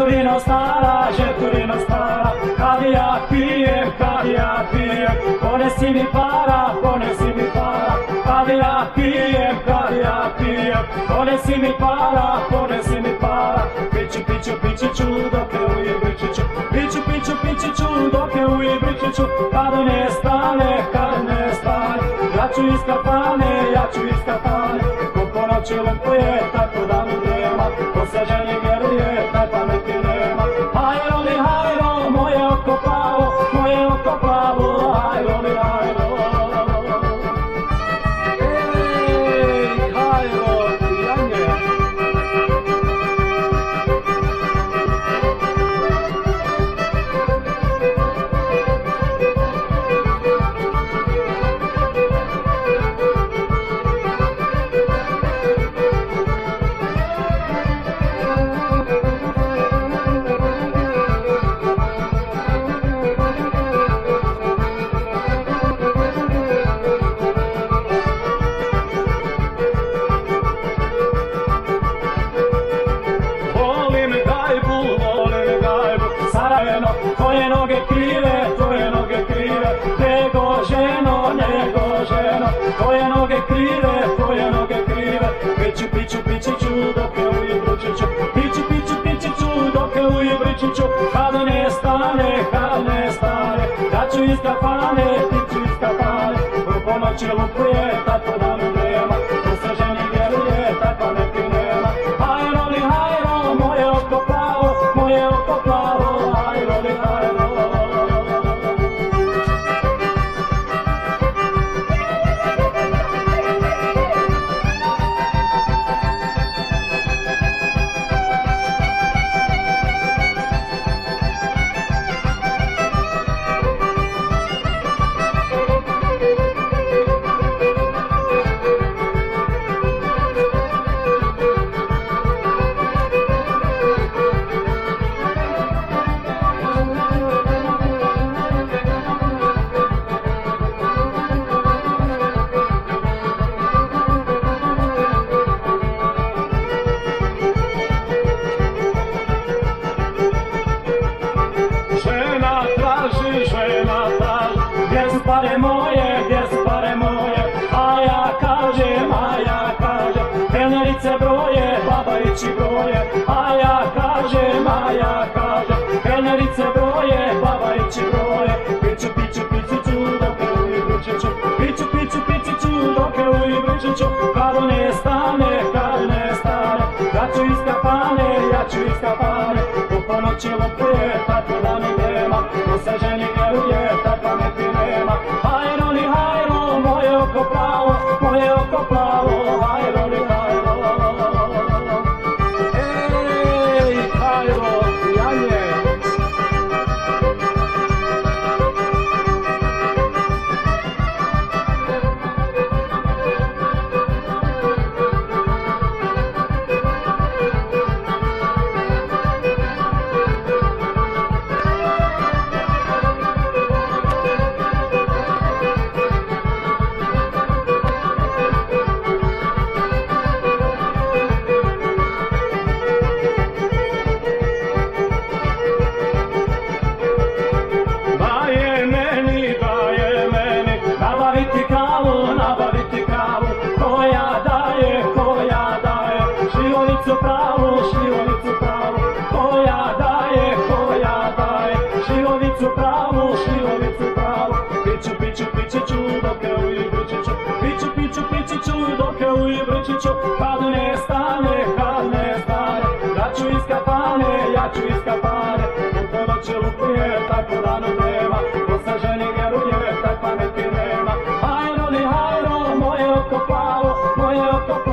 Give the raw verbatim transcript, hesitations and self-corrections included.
Žeturino stara, žeturino stara, kad ja pijem, kad ja pijem, ponesi mi para, ponesi mi para, kad ja pijem, kad ja pijem, ponesi mi para, ponesi mi para, piću, piću, pićiću, dok je u Ibričiću, piću, piću, pićiću, dok je u Ibričiću, kad ne stane, kad ne stane, ja ću iz kafane, ja ću iz kafane, ko po noći lupuje, tako da mu nema, ko se ženi vjeruje, taj pameti nema. Hajro li hajro, moje oko plavo, moje oko plavo, hajro li hajro. Ej, hajro, Janje. Tvoje noge krive, tvoje noge krive, nego ženo, nego ženo, tvoje noge krive, tvoje noge krive, piću, piću, pićiću, dok je u Ibričiću, piću, piću, pićiću, dok je u Ibričiću, kad ne stane, kad ne stane, ja ću iz kafane, ti ću iz kafane, u ponoći lupuje, tako da mi nema, ko se ženi vjeruje, taj pameti nema. Hajro li hajro, moje oko plavo, moje oko plavo, hajro li hajro. Pare moje, gdje su pare moje, a ja kažem, a ja kažem, kelnerice broje, babajići broje, a ja kažem, a ja kažem, kelnerice broje, babajići broje, piću, piću, pićiću, dok je u Ibričiću, piću, piću, pićiću, dok je u Ibričiću, kad ne stane, kad ne stane, ja ću iz kafane, ja ću iz kafane, u ponoći lupuje, tako da mi nema, ko se ženi vjeruje, taj pameti nema. Hajro li hajro, moje oko plavo, moje oko plavo, hajro li hajro. Ej, hajro, Janje. Nabaviti kavu, koja daje, koja daje, šljivovicu pravu, šljivovicu pravu, koja daje, koja daje, šljivovicu pravu, šljivovicu pravu, piću, piću, pićiću, dok je u Ibričiću, piću, piću, pićiću, dok je u Ibričiću, kad ne stane, kad ne stane, ja ću iz kafane, ja ću iz kafane, u ponoći lupuje, tako da ne nema, ko se ženi vjeruje, taj pameti nema. Hajro li hajro, moje oko plavo, moje oko plavo.